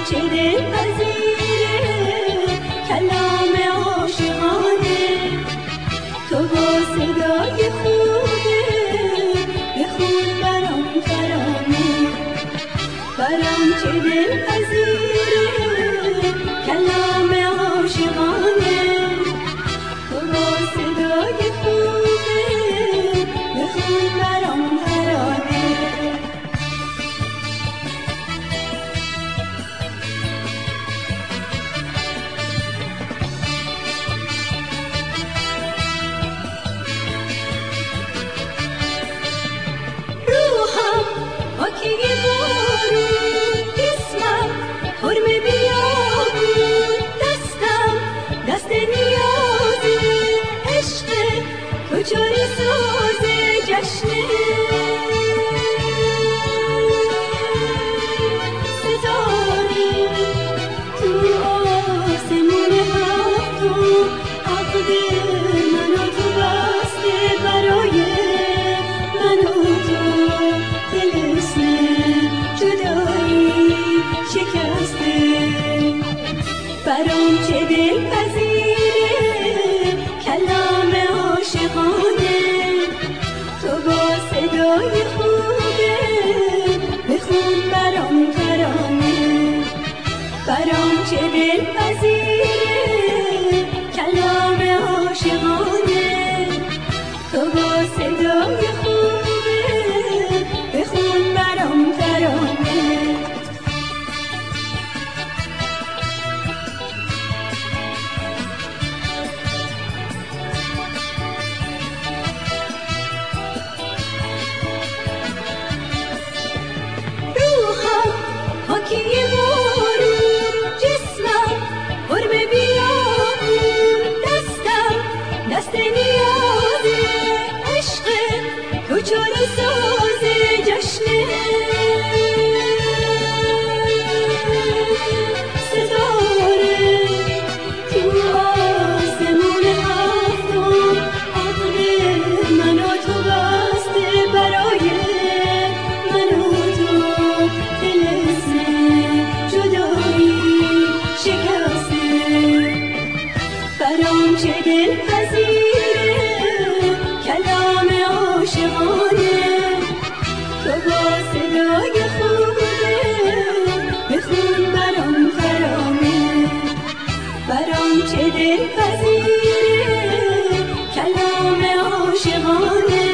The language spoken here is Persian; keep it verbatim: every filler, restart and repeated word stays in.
چه دلپذیره کلام عاشقانه، تو با صدای خوبه بخون برام ترانه. برام چه دلپذیره کلام عاشقانه، تو با صدای خوبه بخون برام ترانه. پاکی بارون جسمم حرمه بیابون، دستم دست نیازه عشق تو جاری سازه جشنه. ستاره تو آسمون هفتم عقد من و تو بسته برای من و تو، شکسته. برام چه دلپذیره کلام عاشقانه، تو با صدای خوبه بخون برام ترانه. برام چه دلپذیره کلام عاشقانه، تو با صدای خوبه بخون برام ترانه. پاکی بارون جسمم حرمه بیابون، دستم دست نیازه عشق تو جاری سازه جشنه. ستاره تو آسمون هفتم عقد من و تو بسته برای من و تو، برام چه دلپذیره کلام عاشقانه، تو با صدای خوبه بخون برام ترانه. برام چه دلپذیره کلام عاشقانه،